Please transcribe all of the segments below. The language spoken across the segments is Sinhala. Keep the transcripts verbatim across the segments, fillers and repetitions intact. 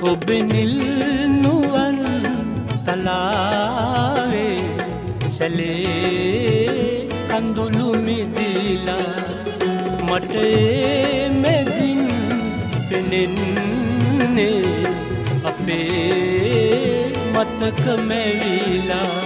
ඔබ නිල් නුවන් තලාවේ සැලේ කඳුළු මිදිලා මට මෙදින් පෙනෙන්නේ අපේ මතක මැවිලා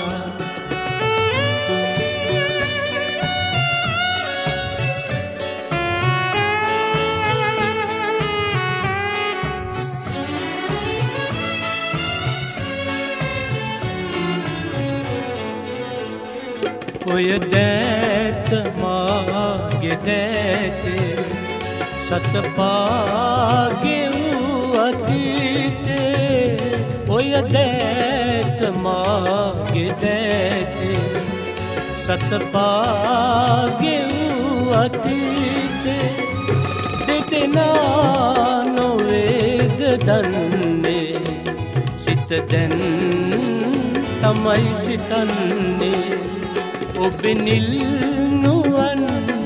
ඔය දෑත මාගේ දෑතේ සතපාගේ වූ අතීතේ ඔය දෑත මාගේ දෑතේ සතපාගේ වූ අතීතේ දෙදෙනා නොවේද දන්නේ සිත දැන් තමයි සිතන්නේ ඔබ නිල් නුවන්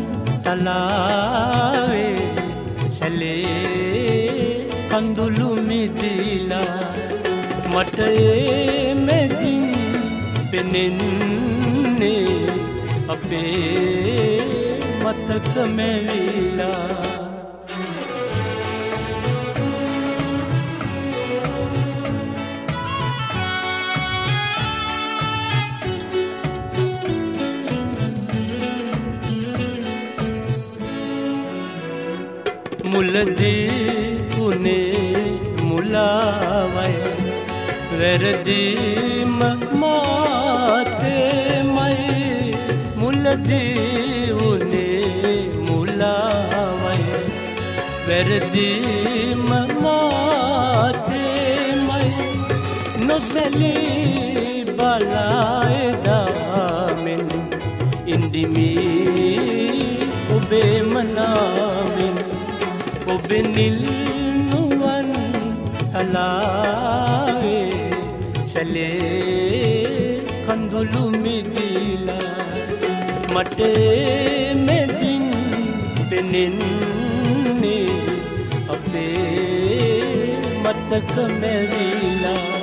තලාවේ සැලේ කඳුළු මිදිලා මට මෙදින් පෙනෙන්නේ අපේ මතක මැවිලා මුලදී උනේ මුලාවයි වැරදීම මාතේමයි මුලදී උනේ මුලාවයි වැරදීම මාතේමයි නොසැලී බලායදාමෙන් ඉන්දිමී ඔබේ මනාවෙන් ඔබ නිල් නුවන් තලාවේ සැලේ කඳුළු මිදිලා මට මෙදින් පෙනෙන්නේ අපේ මතක මැවිලා